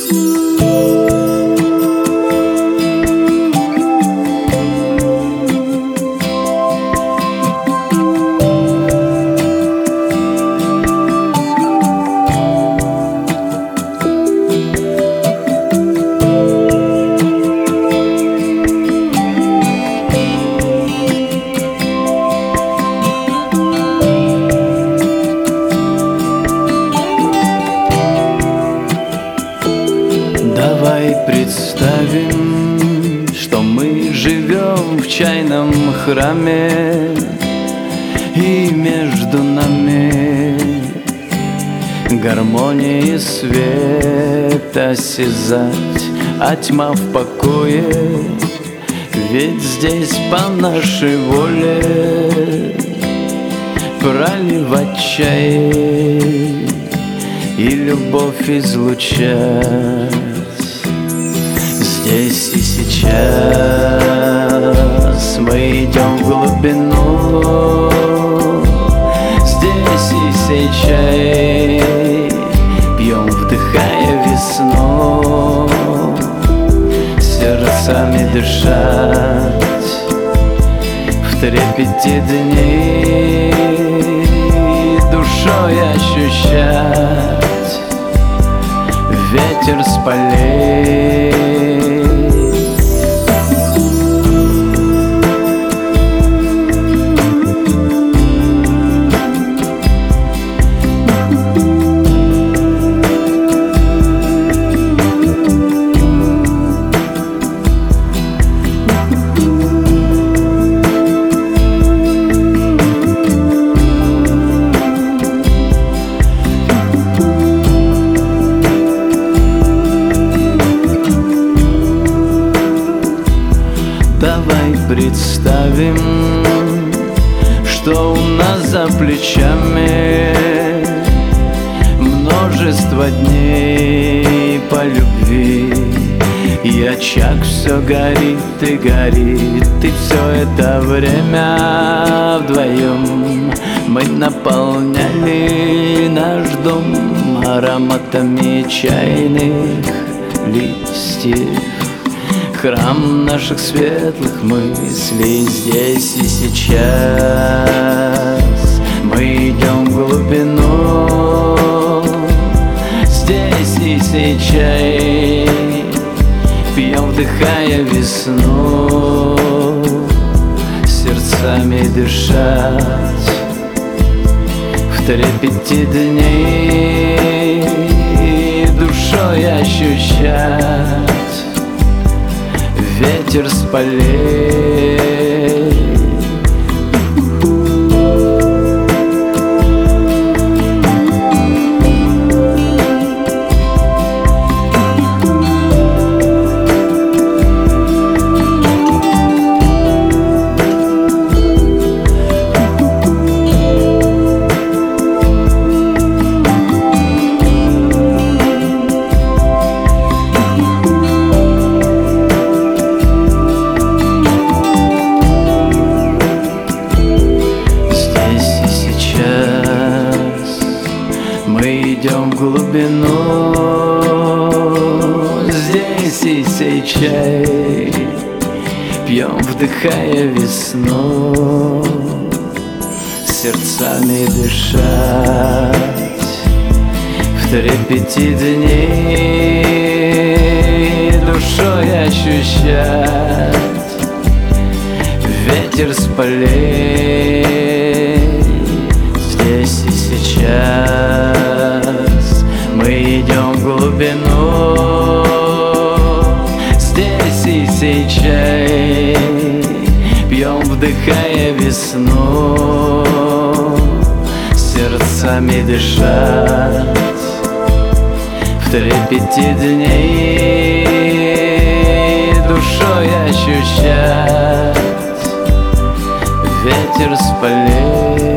Давай представим, что мы живем в чайном храме, и между нами гармония и свет осязать, а тьма в покое, ведь здесь по нашей воле проливать чай и любовь излучать. Здесь и сейчас мы идем в глубину, здесь и сейчас пьем, вдыхая весну, сердцами дышать в трепете дней, душой ощущать ветер с полей. Давай представим, что у нас за плечами множество дней по любви, и очаг все горит и горит, и все это время вдвоем мы наполняли наш дом ароматами чайных листьев. Храм наших светлых мыслей здесь и сейчас. Мы идем в глубину, здесь и сейчас. Пьем, вдыхая весну, сердцами дышать в трепете дней, душой ощущать ветер с полей. Мы идем в глубину, здесь и сейчас. Пьем, вдыхая весну, сердцами дышать в трепете дней, душой ощущать ветер с полей. Здесь и сейчас мы идем в глубину, здесь и сейчас. Пьем, вдыхая весну, сердцами дышать в трепете дней, душой ощущать ветер с полей.